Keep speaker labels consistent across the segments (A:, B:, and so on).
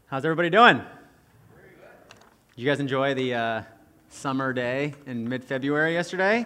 A: How's everybody doing? You guys enjoy the summer day in mid-February yesterday?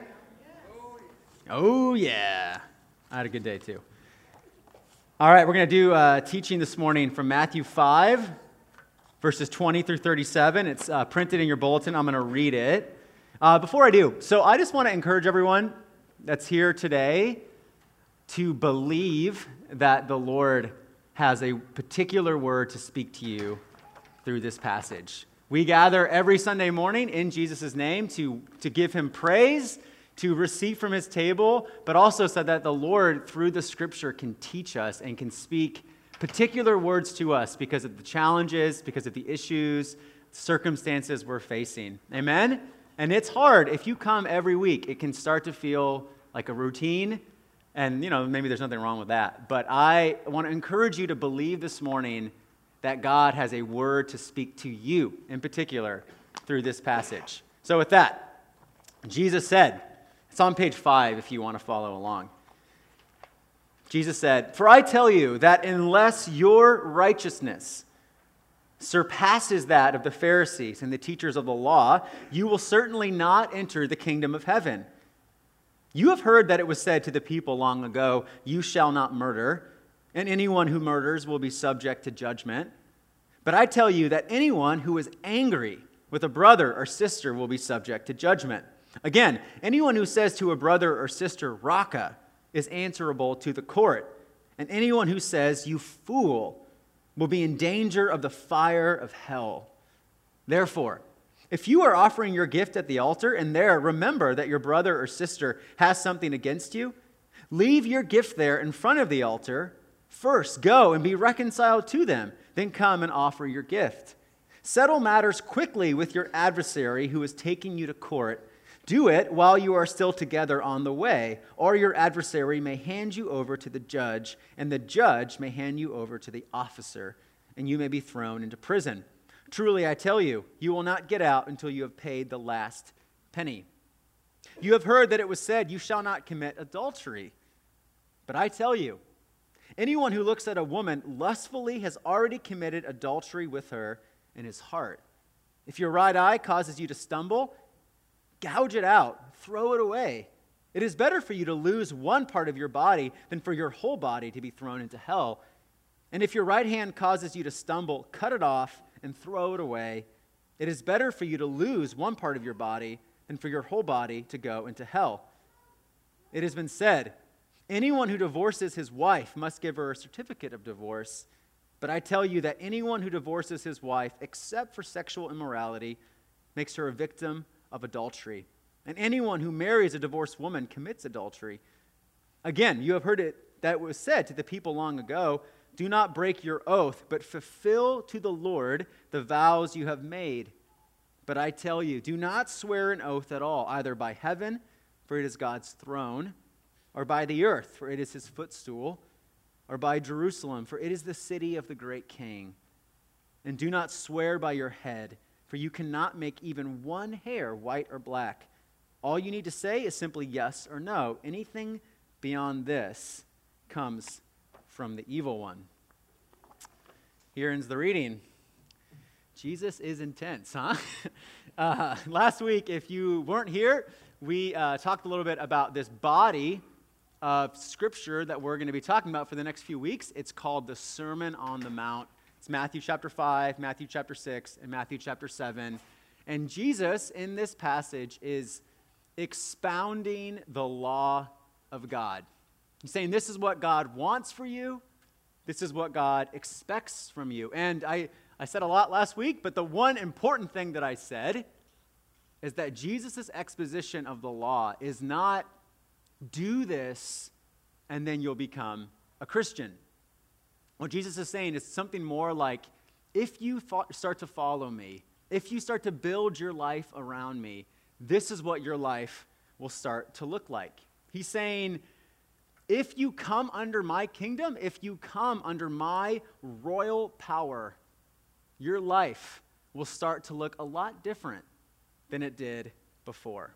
A: Oh, yeah. I had a good day, too. All right, we're going to do teaching this morning from Matthew 5, verses 20 through 37. It's printed in your bulletin. I'm going to read it. Before I do, so I just want to encourage everyone that's here today to believe that the Lord has a particular word to speak to you through this passage. We gather every Sunday morning in Jesus' name to give him praise, to receive from his table, but also so that the Lord, through the scripture, can teach us and can speak particular words to us because of the challenges, because of the issues, circumstances we're facing. Amen? And it's hard. If you come every week, it can start to feel like a routine. And, maybe there's nothing wrong with that. But I want to encourage you to believe this morning that God has a word to speak to you, in particular, through this passage. So with that, Jesus said, it's on page 5 if you want to follow along. Jesus said, "For I tell you that unless your righteousness surpasses that of the Pharisees and the teachers of the law, you will certainly not enter the kingdom of heaven. You have heard that it was said to the people long ago, 'You shall not murder,' and anyone who murders will be subject to judgment. But I tell you that anyone who is angry with a brother or sister will be subject to judgment. Again, anyone who says to a brother or sister, 'Raka,' is answerable to the court. And anyone who says, 'You fool,' will be in danger of the fire of hell. Therefore, if you are offering your gift at the altar and there remember that your brother or sister has something against you, leave your gift there in front of the altar. First, go and be reconciled to them. Then come and offer your gift. Settle matters quickly with your adversary who is taking you to court. Do it while you are still together on the way, or your adversary may hand you over to the judge, and the judge may hand you over to the officer, and you may be thrown into prison. Truly, I tell you, you will not get out until you have paid the last penny. You have heard that it was said, 'You shall not commit adultery.' But I tell you, anyone who looks at a woman lustfully has already committed adultery with her in his heart. If your right eye causes you to stumble, gouge it out, throw it away. It is better for you to lose one part of your body than for your whole body to be thrown into hell. And if your right hand causes you to stumble, cut it off and throw it away. It is better for you to lose one part of your body than for your whole body to go into hell. It has been said, 'Anyone who divorces his wife must give her a certificate of divorce.' But I tell you that anyone who divorces his wife, except for sexual immorality, makes her a victim of adultery. And anyone who marries a divorced woman commits adultery. Again, you have heard it that was said to the people long ago, 'Do not break your oath, but fulfill to the Lord the vows you have made.' But I tell you, do not swear an oath at all, either by heaven, for it is God's throne, or by the earth, for it is his footstool, or by Jerusalem, for it is the city of the great king. And do not swear by your head, for you cannot make even one hair white or black. All you need to say is simply yes or no. Anything beyond this comes from the evil one." Here ends the reading. Jesus is intense, huh? Last week, if you weren't here, we talked a little bit about this body of scripture that we're going to be talking about for the next few weeks. It's called the Sermon on the Mount. It's Matthew chapter 5, Matthew chapter 6, and Matthew chapter 7. And Jesus, in this passage, is expounding the law of God. He's saying this is what God wants for you. This is what God expects from you. And I said a lot last week, but the one important thing that I said is that Jesus' exposition of the law is not do this and then you'll become a Christian. What Jesus is saying is something more like, if you start to follow me, if you start to build your life around me, this is what your life will start to look like. He's saying, if you come under my kingdom, if you come under my royal power, your life will start to look a lot different than it did before.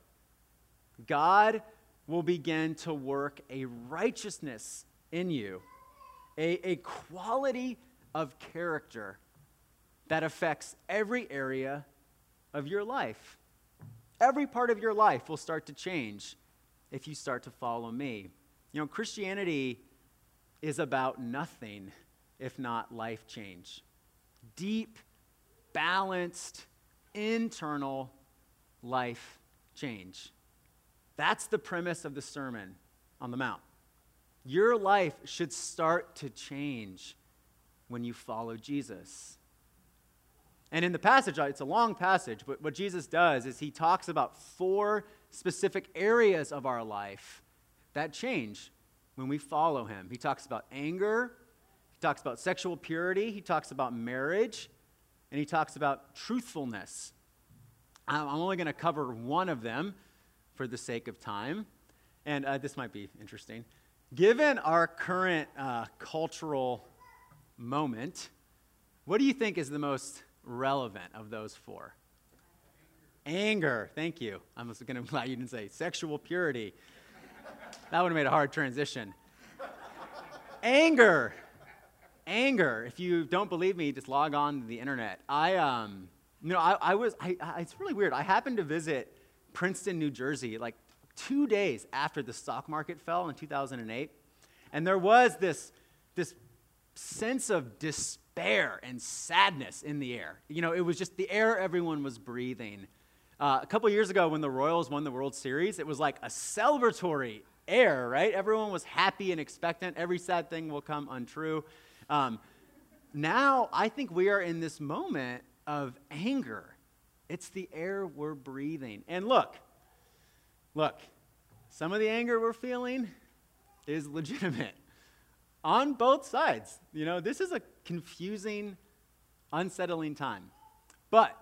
A: God will begin to work a righteousness in you, a quality of character that affects every area of your life. Every part of your life will start to change if you start to follow me. You know, Christianity is about nothing if not life change. Deep, balanced, internal life change. That's the premise of the Sermon on the Mount. Your life should start to change when you follow Jesus. And in the passage, it's a long passage, but what Jesus does is he talks about 4 specific areas of our life that change when we follow him. He talks about anger, he talks about sexual purity, he talks about marriage, and he talks about truthfulness. I'm only going to cover one of them for the sake of time, and this might be interesting. Given our current cultural moment, what do you think is the most relevant of those 4? Anger. Thank you. I'm going to glad you didn't say sexual purity. That would have made a hard transition. Anger. If you don't believe me, just log on to the internet. It's really weird. I happened to visit Princeton, New Jersey, like 2 days after the stock market fell in 2008, and there was this sense of despair and sadness in the air. You know, it was just the air everyone was breathing. A couple years ago when the Royals won the World Series, it was like a celebratory air, right? Everyone was happy and expectant. Every sad thing will come untrue. Now, I think we are in this moment of anger. It's the air we're breathing. And look, some of the anger we're feeling is legitimate on both sides. You know, this is a confusing, unsettling time. But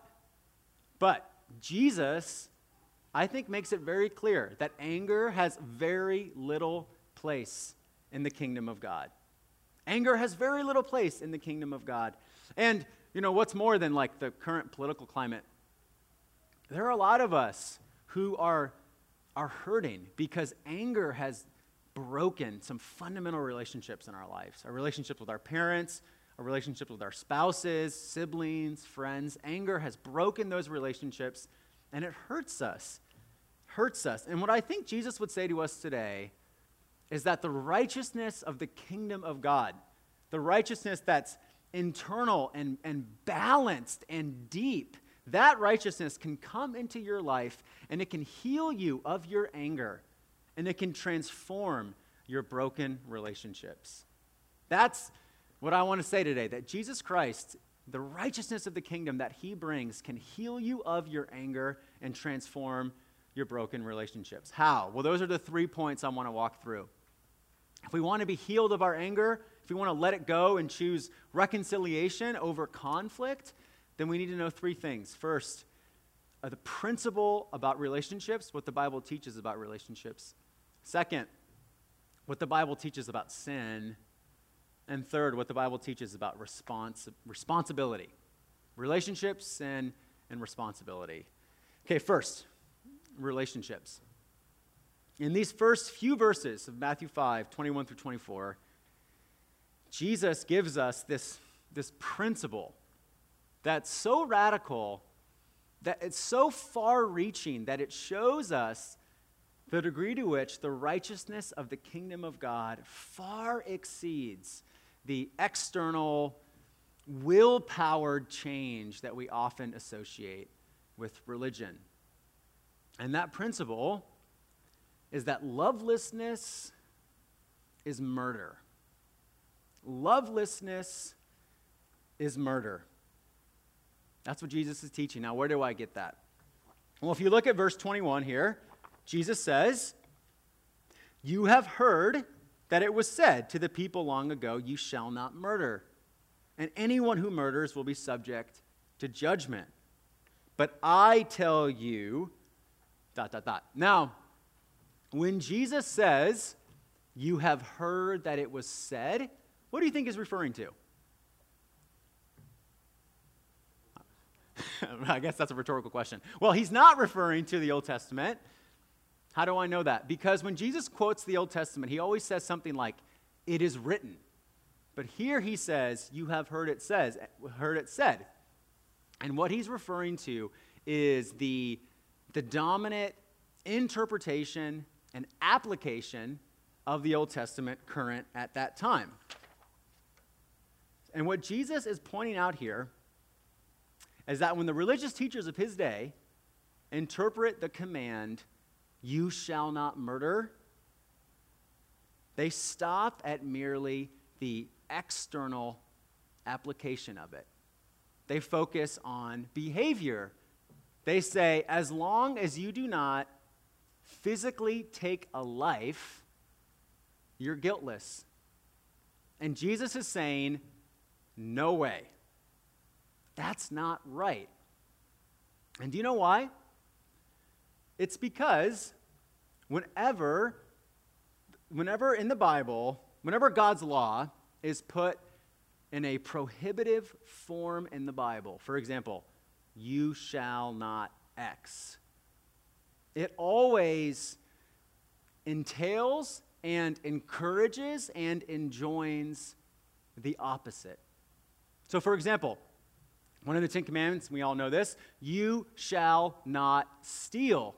A: Jesus, I think, makes it very clear that anger has very little place in the kingdom of God. Anger has very little place in the kingdom of God. And, you know, what's more than like the current political climate? There are a lot of us who are hurting because anger has broken some fundamental relationships in our lives. Our relationships with our parents, our relationships with our spouses, siblings, friends. Anger has broken those relationships, and it hurts us. And what I think Jesus would say to us today is that the righteousness of the kingdom of God, the righteousness that's internal and balanced and deep, that righteousness can come into your life and it can heal you of your anger and it can transform your broken relationships. That's what I want to say today, that Jesus Christ, the righteousness of the kingdom that he brings, can heal you of your anger and transform your broken relationships. How? Well, those are the 3 points I want to walk through. If we want to be healed of our anger, if we want to let it go and choose reconciliation over conflict, then we need to know 3 things. First, the principle about relationships, what the Bible teaches about relationships. Second, what the Bible teaches about sin. And third, what the Bible teaches about responsibility. Relationships, sin, and responsibility. Okay, first, relationships. In these first few verses of Matthew 5, 21 through 24, Jesus gives us this principle that's so radical, that it's so far-reaching, that it shows us the degree to which the righteousness of the kingdom of God far exceeds the external, will-powered change that we often associate with religion. And that principle is that lovelessness is murder. Lovelessness is murder. That's what Jesus is teaching. Now, where do I get that? Well, if you look at verse 21 here, Jesus says, "You have heard that it was said to the people long ago, 'You shall not murder. And anyone who murders will be subject to judgment. But I tell you,'" ... Now, when Jesus says, "You have heard that it was said," what do you think he's referring to? I guess that's a rhetorical question. Well, he's not referring to the Old Testament. How do I know that? Because when Jesus quotes the Old Testament, he always says something like, "It is written." But here he says, "You have heard it said." And what he's referring to is the dominant interpretation and application of the Old Testament current at that time. And what Jesus is pointing out here is that when the religious teachers of his day interpret the command, "You shall not murder," they stop at merely the external application of it. They focus on behavior. They say, as long as you do not physically take a life, you're guiltless. And Jesus is saying, no way. That's not right. And do you know why? It's because whenever in the Bible, whenever God's law is put in a prohibitive form in the Bible, for example, you shall not X, it always entails and encourages and enjoins the opposite. So, for example, one of the Ten Commandments, we all know this, you shall not steal.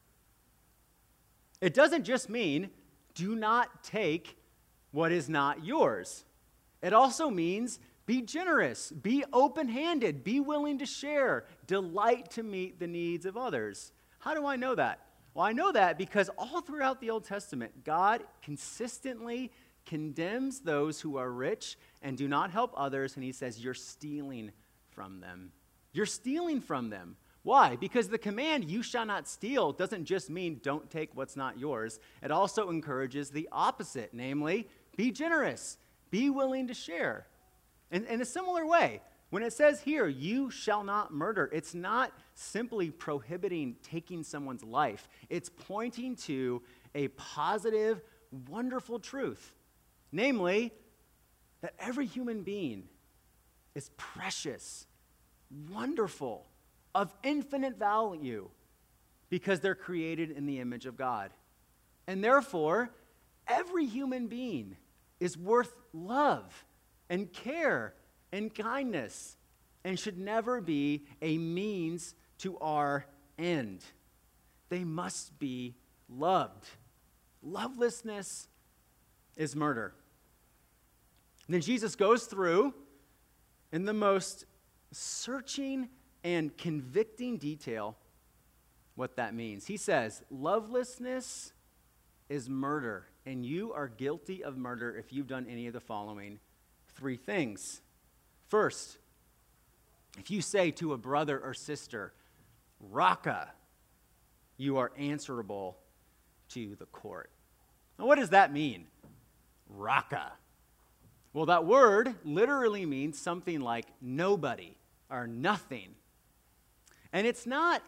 A: It doesn't just mean do not take what is not yours. It also means be generous, be open-handed, be willing to share, delight to meet the needs of others. How do I know that? Well, I know that because all throughout the Old Testament, God consistently condemns those who are rich and do not help others, and he says, you're stealing from them. You're stealing from them. Why? Because the command, you shall not steal, doesn't just mean don't take what's not yours. It also encourages the opposite, namely, be generous, be willing to share. In a similar way, when it says here, you shall not murder, it's not simply prohibiting taking someone's life. It's pointing to a positive, wonderful truth, namely, that every human being is precious, wonderful, of infinite value because they're created in the image of God. And therefore, every human being is worth love and care and kindness and should never be a means to our end. They must be loved. Lovelessness is murder. And then Jesus goes through in the most searching and convicting detail what that means. He says, lovelessness is murder, and you are guilty of murder if you've done any of the following three things. First, if you say to a brother or sister, Raka, you are answerable to the court. Now, what does that mean? Raka. Well, that word literally means something like nobody or nothing. And it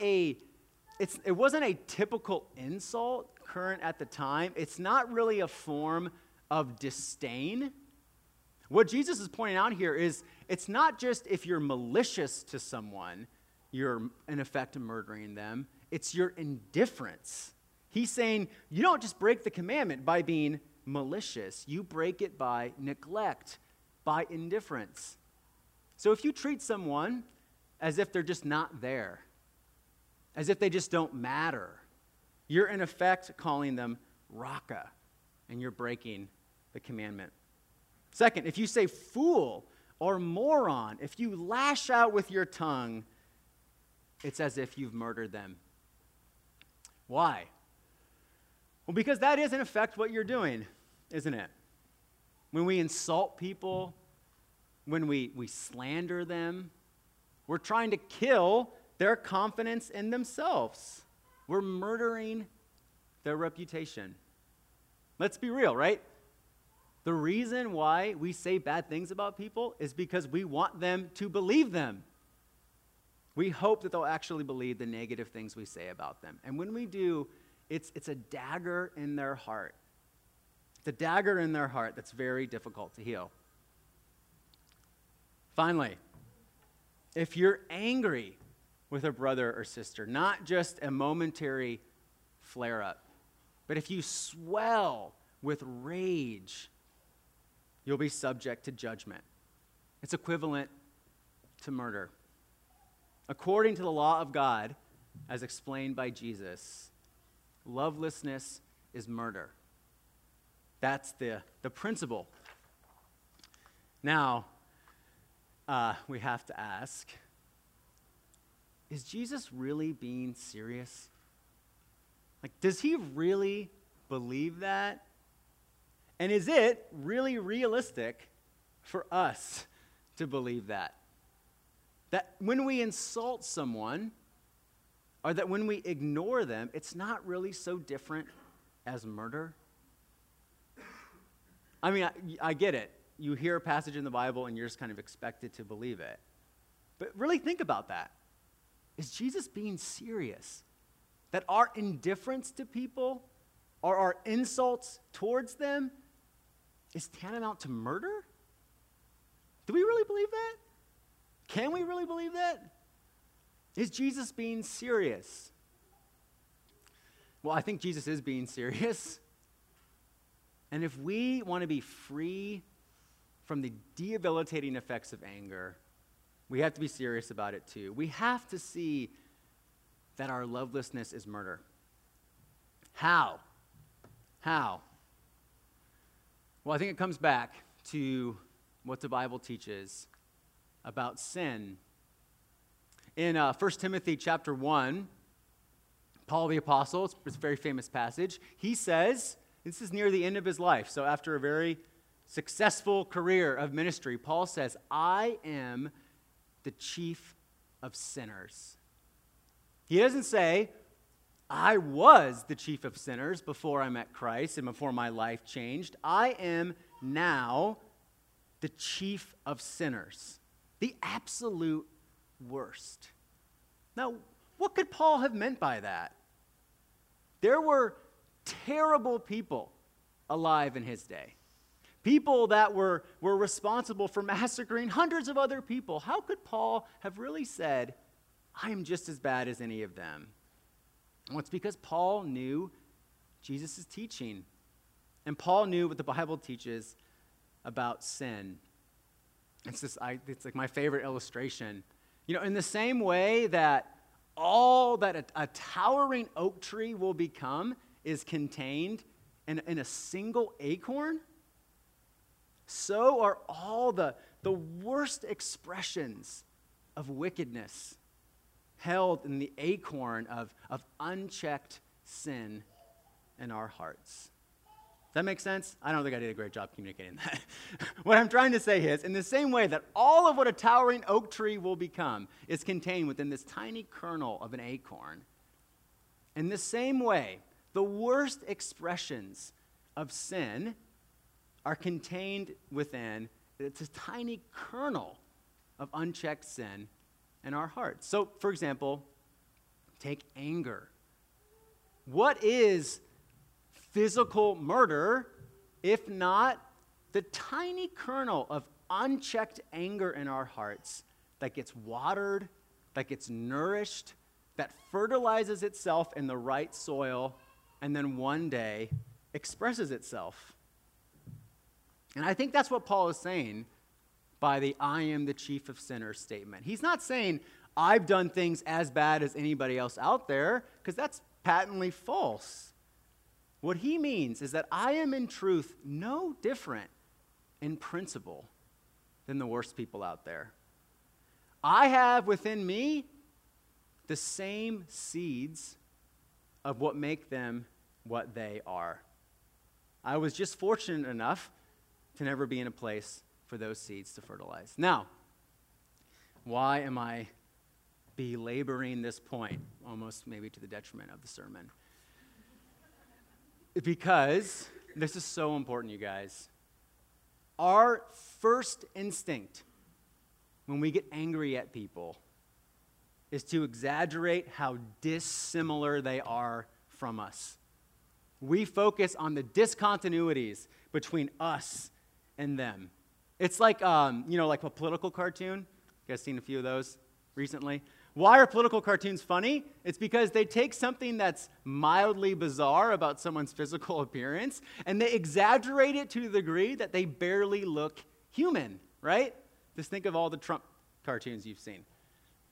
A: wasn't a typical insult current at the time. It's not really a form of disdain. What Jesus is pointing out here is it's not just if you're malicious to someone, you're in effect murdering them. It's your indifference. He's saying you don't just break the commandment by being malicious. You break it by neglect, by indifference. So if you treat someone as if they're just not there, as if they just don't matter, you're in effect calling them Raka, and you're breaking the commandment. Second, if you say fool or moron, if you lash out with your tongue, it's as if you've murdered them. Why? Well, because that is in effect what you're doing, isn't it? When we insult people, when we slander them, we're trying to kill their confidence in themselves. We're murdering their reputation. Let's be real, right? The reason why we say bad things about people is because we want them to believe them. We hope that they'll actually believe the negative things we say about them. And when we do, it's a dagger in their heart. It's a dagger in their heart that's very difficult to heal. Finally, if you're angry with a brother or sister, not just a momentary flare-up, but if you swell with rage, you'll be subject to judgment. It's equivalent to murder. According to the law of God, as explained by Jesus, lovelessness is murder. That's the principle. Now, we have to ask, is Jesus really being serious? Like, does he really believe that? And is it really realistic for us to believe that? That when we insult someone, or that when we ignore them, it's not really so different as murder? I mean, I get it. You hear a passage in the Bible and you're just kind of expected to believe it. But really think about that. Is Jesus being serious? That our indifference to people or our insults towards them is tantamount to murder? Do we really believe that? Can we really believe that? Is Jesus being serious? Well, I think Jesus is being serious. And if we want to be free from the debilitating effects of anger, we have to be serious about it too. We have to see that our lovelessness is murder. How? How? Well, I think it comes back to what the Bible teaches about sin. In 1 Timothy chapter 1, Paul the Apostle, it's a very famous passage, he says, this is near the end of his life, so after a very successful career of ministry, Paul says, I am the chief of sinners. He doesn't say, I was the chief of sinners before I met Christ and before my life changed. I am now the chief of sinners, the absolute worst. Now, what could Paul have meant by that? There were terrible people alive in his day. People that were responsible for massacring hundreds of other people. How could Paul have really said, I am just as bad as any of them? Well, it's because Paul knew Jesus' teaching. And Paul knew what the Bible teaches about sin. It's like my favorite illustration. You know, in the same way that all that a towering oak tree will become is contained in a single acorn, so are all the worst expressions of wickedness held in the acorn of unchecked sin in our hearts. Does that make sense? I don't think I did a great job communicating that. What I'm trying to say is, in the same way that all of what a towering oak tree will become is contained within this tiny kernel of an acorn, in the same way, the worst expressions of sin are contained within it's a tiny kernel of unchecked sin in our hearts. So, for example, take anger. What is physical murder if not the tiny kernel of unchecked anger in our hearts that gets watered, that gets nourished, that fertilizes itself in the right soil, and then one day expresses itself? And I think that's what Paul is saying by the I am the chief of sinners statement. He's not saying I've done things as bad as anybody else out there, because that's patently false. What he means is that I am in truth no different in principle than the worst people out there. I have within me the same seeds of what make them what they are. I was just fortunate enough to never be in a place for those seeds to fertilize. Now, why am I belaboring this point, almost maybe to the detriment of the sermon? Because this is so important, you guys. Our first instinct when we get angry at people is to exaggerate how dissimilar they are from us. We focus on the discontinuities between us and them. It's like, like a political cartoon. You guys seen a few of those recently? Why are political cartoons funny? It's because they take something that's mildly bizarre about someone's physical appearance, and they exaggerate it to the degree that they barely look human, right? Just think of all the Trump cartoons you've seen.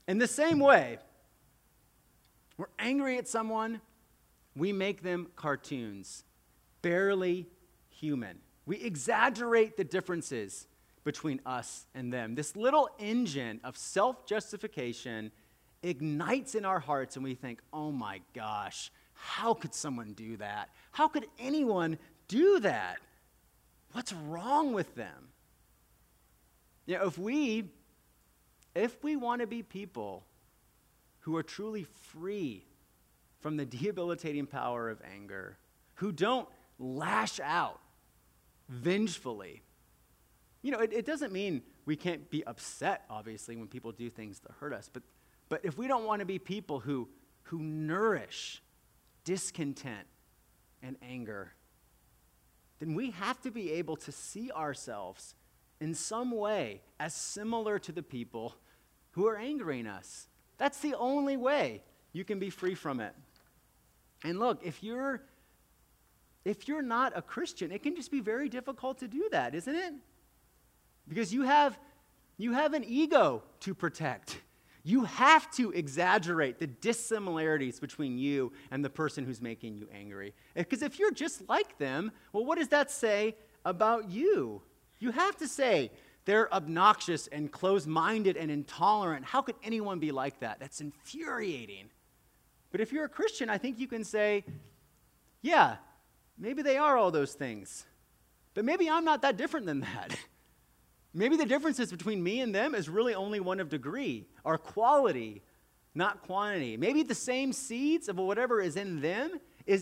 A: In the same way, we're angry at someone, we make them cartoons, barely human. We exaggerate the differences between us and them. This little engine of self-justification ignites in our hearts, and we think, oh my gosh, how could someone do that? How could anyone do that? What's wrong with them? You know, if we want to be people who are truly free from the debilitating power of anger, who don't lash out vengefully, you know, it doesn't mean we can't be upset, obviously, when people do things that hurt us, but if we don't want to be people who nourish discontent and anger, then we have to be able to see ourselves in some way as similar to the people who are angering us. That's the only way you can be free from it. And look, if you're not a Christian, it can just be very difficult to do that, isn't it? Because you have an ego to protect. You have to exaggerate the dissimilarities between you and the person who's making you angry. Because if you're just like them, well, what does that say about you? You have to say, they're obnoxious and closed-minded and intolerant. How could anyone be like that? That's infuriating. But if you're a Christian, I think you can say, yeah, maybe they are all those things. But maybe I'm not that different than that. Maybe the differences between me and them is really only one of degree or quality, not quantity. Maybe the same seeds of whatever is in them is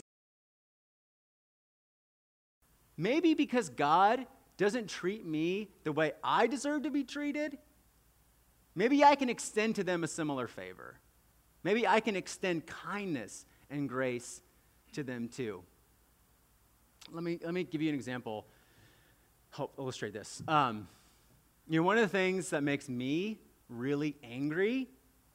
A: maybe because God doesn't treat me the way I deserve to be treated, maybe I can extend to them a similar favor. Maybe I can extend kindness and grace to them too. Let me give you an example. Help illustrate this. You know, one of the things that makes me really angry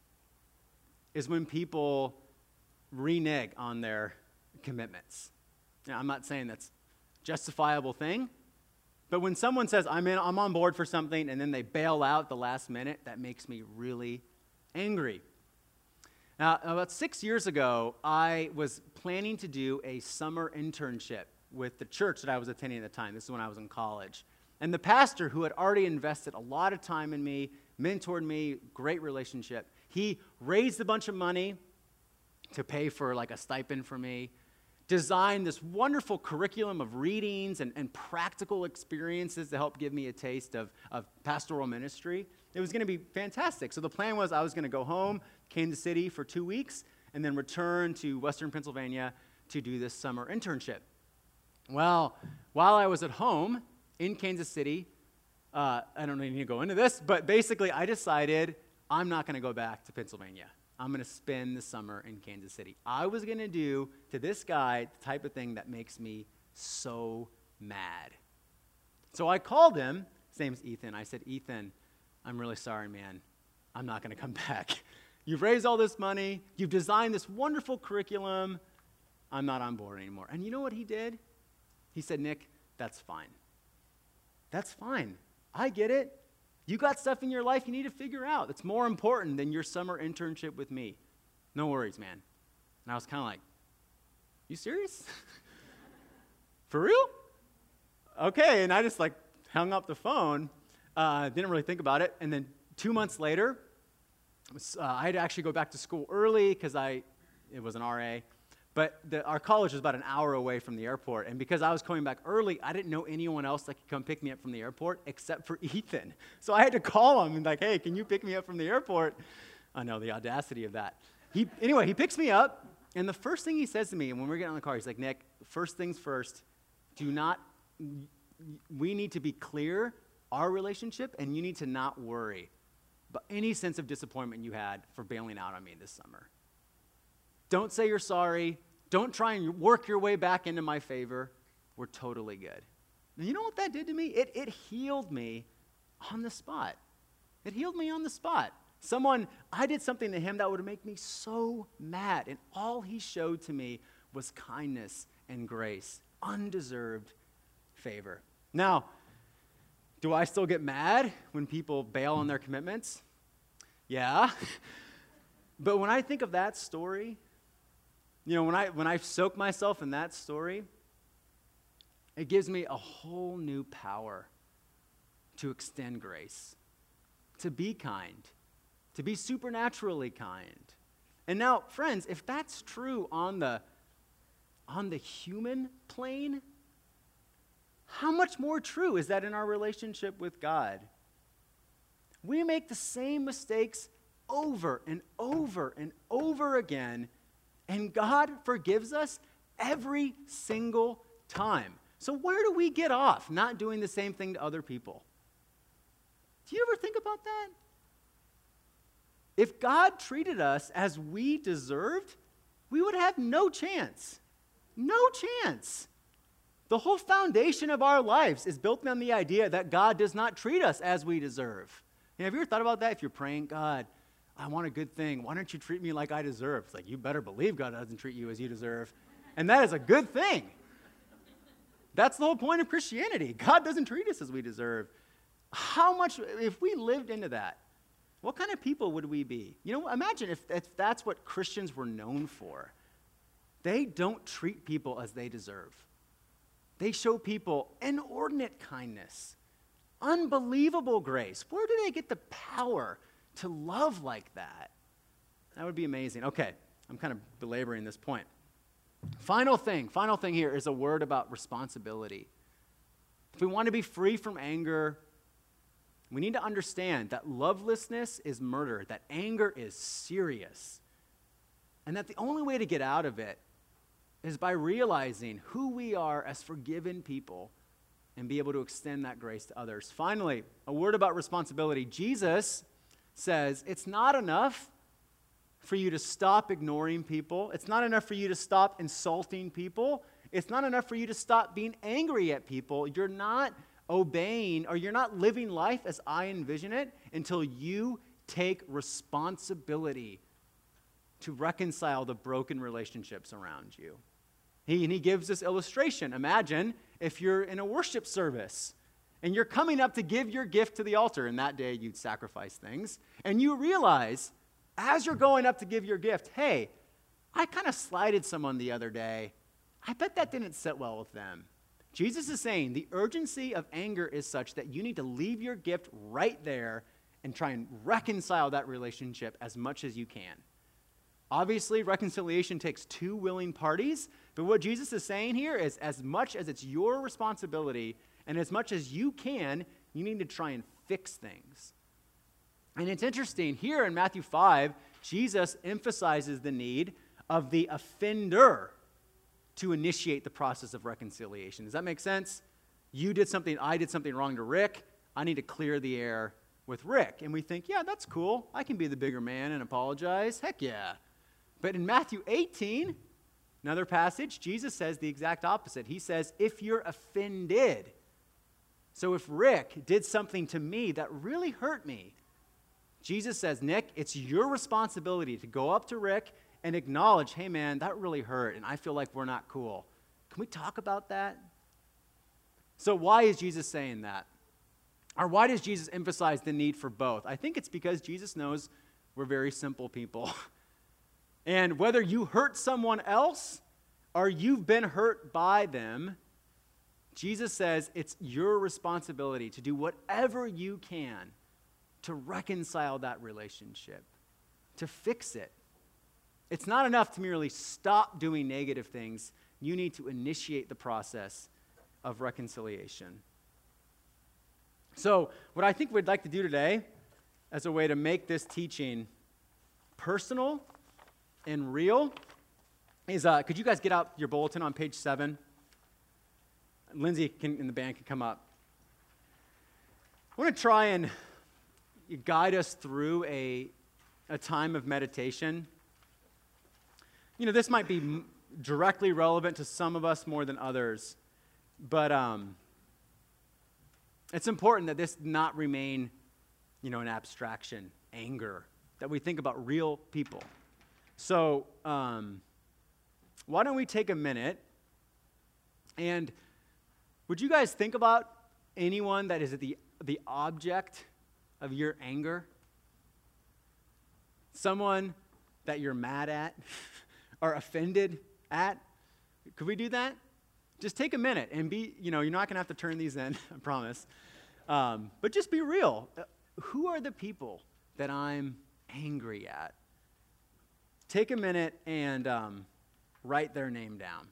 A: is when people renege on their commitments. Now, I'm not saying that's a justifiable thing, but when someone says, I'm on board for something, and then they bail out the last minute, that makes me really angry. Now, about 6 years ago, I was planning to do a summer internship with the church that I was attending at the time. This is when I was in college. And the pastor, who had already invested a lot of time in me, mentored me, great relationship, he raised a bunch of money to pay for like a stipend for me, designed this wonderful curriculum of readings and practical experiences to help give me a taste of pastoral ministry. It was going to be fantastic. So the plan was I was going to go home, Kansas City for 2 weeks, and then return to Western Pennsylvania to do this summer internship. Well, while I was at home in Kansas City, I don't need to go into this, but basically I decided I'm not going to go back to Pennsylvania. I'm going to spend the summer in Kansas City. I was going to do to this guy the type of thing that makes me so mad. So I called him. His name's Ethan. I said, Ethan, I'm really sorry, man. I'm not going to come back. You've raised all this money. You've designed this wonderful curriculum. I'm not on board anymore. And you know what he did? He said, Nick, that's fine. That's fine. I get it. You got stuff in your life you need to figure out. It's more important than your summer internship with me. No worries, man. And I was kind of like, you serious? For real? Okay, and I just like hung up the phone, didn't really think about it, and then 2 months later, I had to actually go back to school early because it was an RA, but our college was about an hour away from the airport, and because I was coming back early, I didn't know anyone else that could come pick me up from the airport except for Ethan. So I had to call him and like, hey, can you pick me up from the airport? I know, the audacity of that. Anyway, he picks me up, and the first thing he says to me, and when we're getting in the car, he's like, Nick, first things first, we need to be clear, our relationship, and you need to not worry about any sense of disappointment you had for bailing out on me this summer. Don't say you're sorry. Don't try and work your way back into my favor. We're totally good. And you know what that did to me? It healed me on the spot. It healed me on the spot. I did something to him that would make me so mad, and all he showed to me was kindness and grace, undeserved favor. Now, do I still get mad when people bail on their commitments? Yeah. But when I think of that story, when I soak myself in that story, it gives me a whole new power to extend grace, to be kind, to be supernaturally kind. And now, friends, if that's true on the human plane, how much more true is that in our relationship with God? We make the same mistakes over and over and over again, and God forgives us every single time. So where do we get off not doing the same thing to other people? Do you ever think about that? If God treated us as we deserved, we would have no chance. No chance. The whole foundation of our lives is built on the idea that God does not treat us as we deserve. Have you ever thought about that? If you're praying, God, I want a good thing. Why don't you treat me like I deserve? It's like, you better believe God doesn't treat you as you deserve. And that is a good thing. That's the whole point of Christianity. God doesn't treat us as we deserve. How much, if we lived into that, what kind of people would we be? Imagine if that's what Christians were known for. They don't treat people as they deserve. They show people inordinate kindness, unbelievable grace. Where do they get the power to love like that? That would be amazing. Okay, I'm kind of belaboring this point. Final thing here is a word about responsibility. If we want to be free from anger, we need to understand that lovelessness is murder, that anger is serious, and that the only way to get out of it is by realizing who we are as forgiven people and be able to extend that grace to others. Finally, a word about responsibility. Jesus says it's not enough for you to stop ignoring people. It's not enough for you to stop insulting people. It's not enough for you to stop being angry at people. You're not obeying, or you're not living life as I envision it until you take responsibility to reconcile the broken relationships around you. He gives this illustration. Imagine if you're in a worship service and you're coming up to give your gift to the altar, and that day you'd sacrifice things, and you realize as you're going up to give your gift, hey, I kind of slighted someone the other day. I bet that didn't sit well with them. Jesus is saying the urgency of anger is such that you need to leave your gift right there and try and reconcile that relationship as much as you can. Obviously, reconciliation takes two willing parties, but what Jesus is saying here is as much as it's your responsibility and as much as you can, you need to try and fix things. And it's interesting, here in Matthew 5, Jesus emphasizes the need of the offender to initiate the process of reconciliation. Does that make sense? I did something wrong to Rick. I need to clear the air with Rick. And we think, yeah, that's cool. I can be the bigger man and apologize. Heck yeah. But in Matthew 18, another passage, Jesus says the exact opposite. He says, if you're offended, so if Rick did something to me that really hurt me, Jesus says, Nick, it's your responsibility to go up to Rick and acknowledge, hey man, that really hurt, and I feel like we're not cool. Can we talk about that? So why is Jesus saying that? Or why does Jesus emphasize the need for both? I think it's because Jesus knows we're very simple people. And whether you hurt someone else or you've been hurt by them, Jesus says it's your responsibility to do whatever you can to reconcile that relationship, to fix it. It's not enough to merely stop doing negative things. You need to initiate the process of reconciliation. So, what I think we'd like to do today, as a way to make this teaching personal and real, is could you guys get out your bulletin on page 7? Lindsay and the band can come up. I want to try and guide us through a time of meditation. This might be directly relevant to some of us more than others, but it's important that this not remain, an abstraction, anger, that we think about real people. So why don't we take a minute, and would you guys think about anyone that is the object of your anger? Someone that you're mad at or offended at? Could we do that? Just take a minute and you're not going to have to turn these in, I promise. But just be real. Who are the people that I'm angry at? Take a minute and write their name down.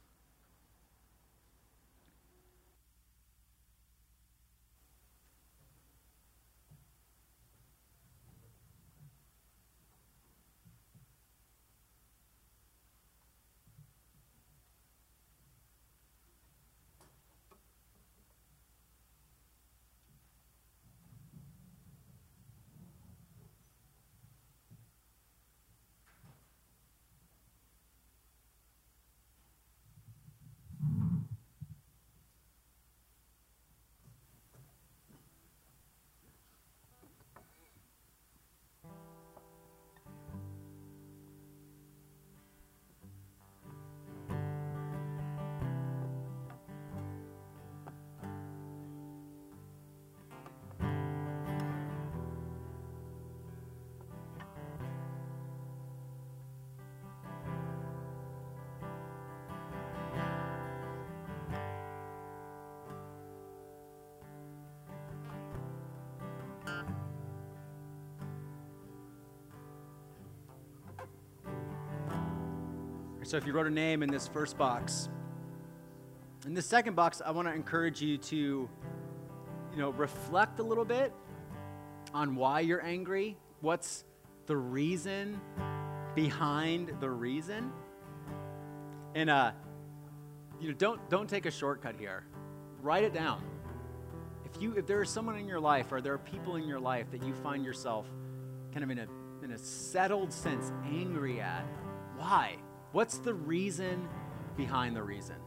A: So if you wrote a name in this first box, in the second box, I want to encourage you to, reflect a little bit on why you're angry. What's the reason behind the reason? And don't take a shortcut here. Write it down. If there is someone in your life, or there are people in your life that you find yourself kind of in a settled sense angry at, why? What's the reason behind the reason?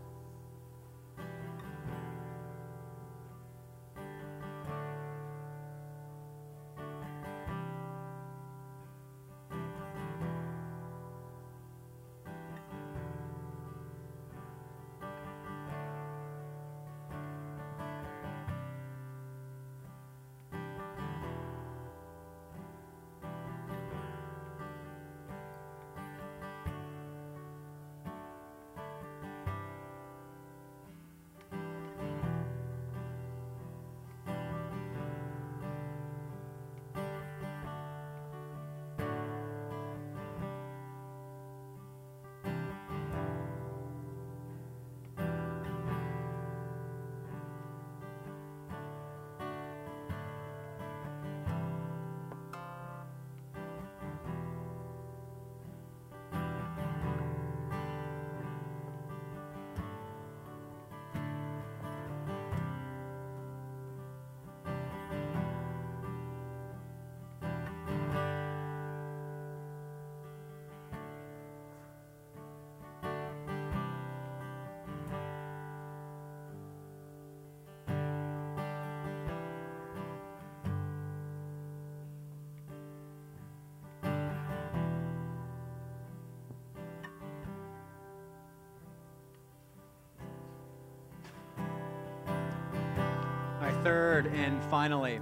A: Third and finally,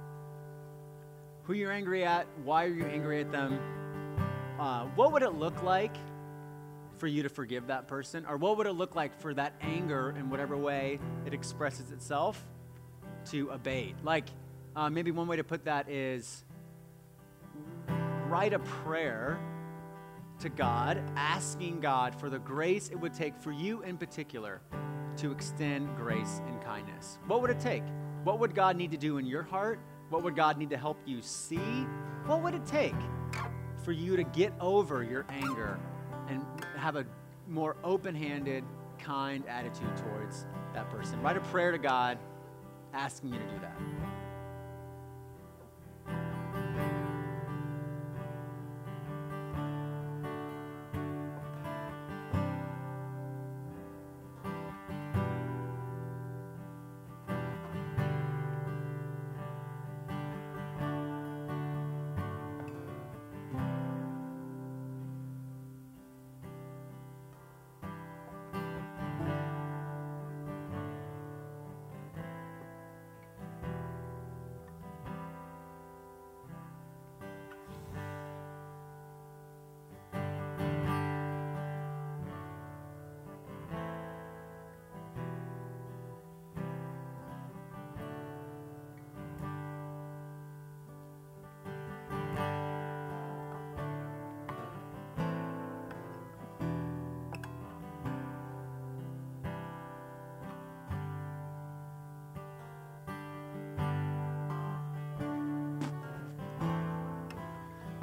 A: who you're angry at, why are you angry at them? What would it look like for you to forgive that person? Or what would it look like for that anger, in whatever way it expresses itself, to abate? Like, maybe one way to put that is write a prayer to God, asking God for the grace it would take for you in particular to extend grace and kindness. What would it take? What would God need to do in your heart? What would God need to help you see? What would it take for you to get over your anger and have a more open-handed, kind attitude towards that person? Write a prayer to God asking you to do that.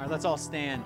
A: let's all stand.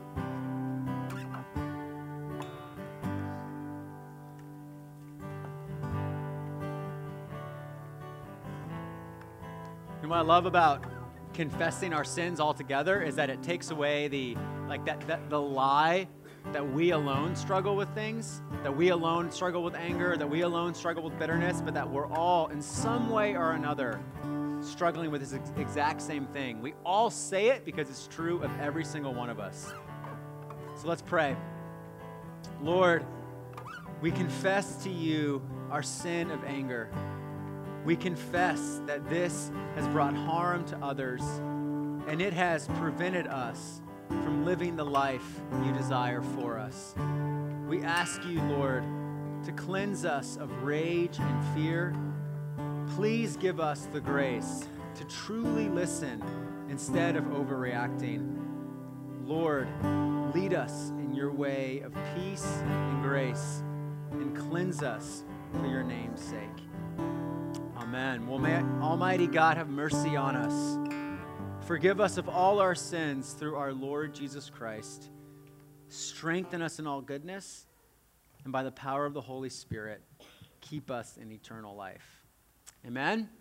A: And what I love about confessing our sins altogether is that it takes away the lie that we alone struggle with things, that we alone struggle with anger, that we alone struggle with bitterness, but that we're all in some way or another struggling with this exact same thing. We all say it because it's true of every single one of us. So let's pray. Lord, we confess to you our sin of anger. We confess that this has brought harm to others, and it has prevented us from living the life you desire for us. We ask you, Lord, to cleanse us of rage and fear. Please give us the grace to truly listen instead of overreacting. Lord, lead us in your way of peace and grace, and cleanse us for your name's sake. Amen. Well, may Almighty God have mercy on us. Forgive us of all our sins through our Lord Jesus Christ. Strengthen us in all goodness, and by the power of the Holy Spirit, keep us in eternal life. Amen.